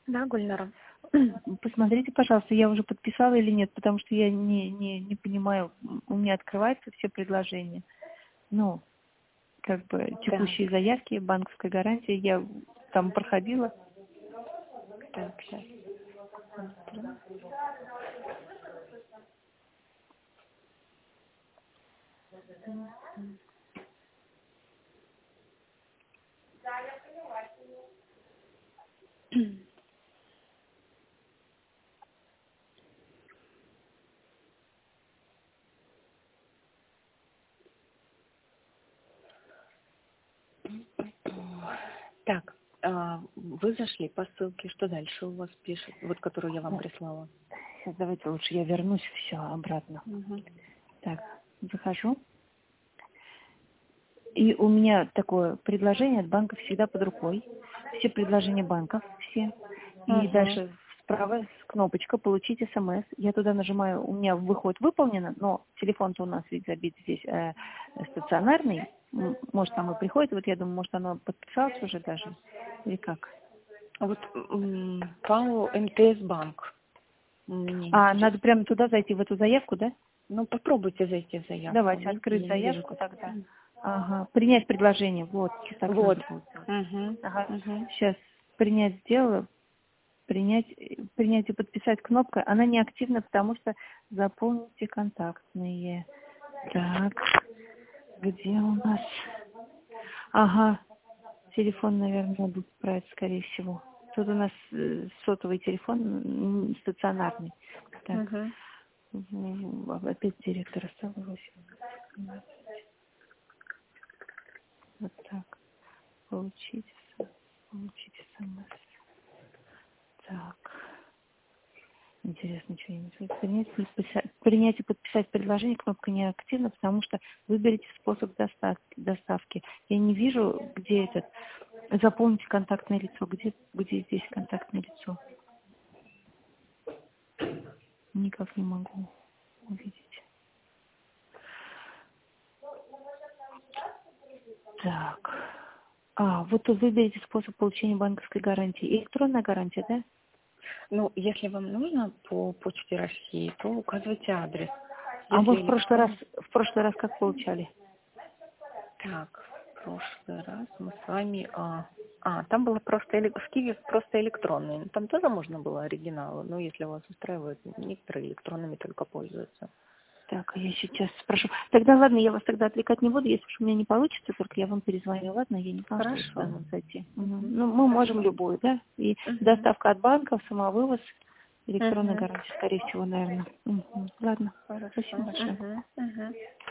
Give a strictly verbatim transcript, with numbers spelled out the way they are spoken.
Да, Гульнара. Посмотрите, пожалуйста, я уже подписала или нет, потому что я не, не, не понимаю, у меня открываются все предложения. Ну, как бы Так, текущие заявки, банковская гарантия, я там проходила. так, сейчас. Так, а, вы зашли по ссылке, что дальше у вас пишет, вот которую я вам прислала? Сейчас давайте лучше я вернусь все обратно. Угу. Так, захожу. И у меня такое предложение от банка всегда под рукой. Все предложения банков, все. И Угу. дальше справа кнопочка «Получить СМС». Я туда нажимаю, у меня выход выполнено, но телефон-то у нас ведь забит здесь э, стационарный. М, Может, там и приходит. Вот я думаю, может, оно подписалось уже даже. Или как? Вот м, ПАО МТС банк. Мне А, надо интересно. прямо туда зайти, в эту заявку, да? Ну, попробуйте зайти в заявку. Давайте, Видите, открыть я не вижу заявку как. тогда. Ага, принять предложение. Вот, так Вот. надо было сделать. Угу. Ага, Угу. сейчас принять сделала. Принять, принять и подписать кнопка. Она не активна, потому что заполните контактные. Так, где у нас? Ага, телефон, наверное, надо отправить, скорее всего. Тут у нас э, сотовый телефон м, стационарный. Так, Угу. в- в- опять директор осталось. Вот так. Получить, с- получить смс. Так. Интересно, что я не знаю. Принять, подписать, принять и подписать предложение, кнопка не активна, потому что выберите способ доставки. доставки. Я не вижу, где этот. Заполните контактное лицо. Где, где здесь контактное лицо? Никак не могу увидеть. Так. А, вот вы выберите способ получения банковской гарантии. Электронная гарантия, да? Ну, если вам нужно по почте России, то указывайте адрес. А мы Если в прошлый раз, электронно... в прошлый раз как получали? Так, в прошлый раз мы с вами... А, а там было просто... эле- В Киеве просто электронные. Ну, там тоже можно было оригиналы, но если вас устраивает, некоторые электронными только пользуются. Так, я сейчас спрошу. Тогда ладно, я вас тогда отвлекать не буду. Если уж у меня не получится, только я вам перезвоню. Ладно, я не знала, что вы сюда Хорошо. надо зайти. Мгм. Угу. Ну, мы можем Хорошо. любую, да? И Угу. доставка от банков, самовывоз, электронная Угу. гарантия, скорее всего, наверное. Мгм. Ладно, Хорошо. спасибо большое. Угу. Угу.